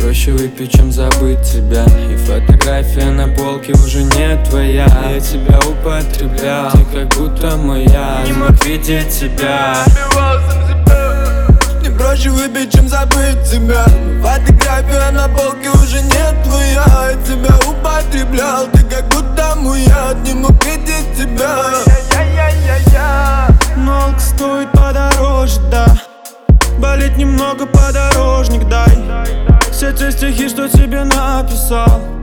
проще выпить, чем забыть тебя. И фотография на полке уже не твоя. Я тебя употреблял, ты как будто моя. Не мог видеть тебя. Мне проще выпить, чем забыть тебя. Фотография на полке уже не твоя. Я тебя употреблял, ты как будто моя. Не мог видеть тебя. Но алк стоит подороже, да. Болит немного, подорожник дай. Все те стихи, что тебе написал.